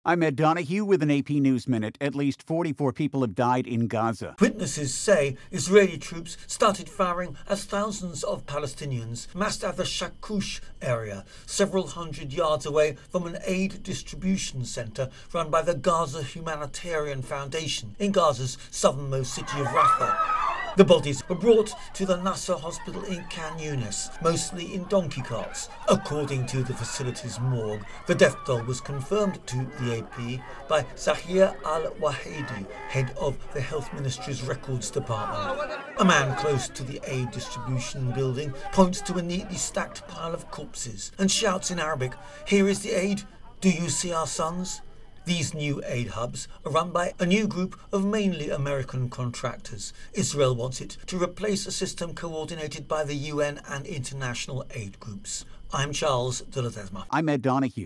I'm Ed Donahue with an AP News Minute. At least 44 people have died in Gaza. Witnesses say Israeli troops started firing as thousands of Palestinians massed at the Shakush area, several hundred yards away from an aid distribution centre run by the Gaza Humanitarian Foundation in Gaza's southernmost city of Rafah. The bodies were brought to the Nasser hospital in Khan Yunis, mostly in donkey carts. According to the facility's morgue, the death toll was confirmed to the AP by Zahir Al-Wahidi, head of the Health Ministry's Records Department. A man close to the aid distribution building points to a neatly stacked pile of corpses and shouts in Arabic, "Here is the aid. Do you see our sons?" These new aid hubs are run by a new group of mainly American contractors. Israel wants it to replace a system coordinated by the UN and international aid groups. I'm Charles de Ledesma. I'm Ed Donahue.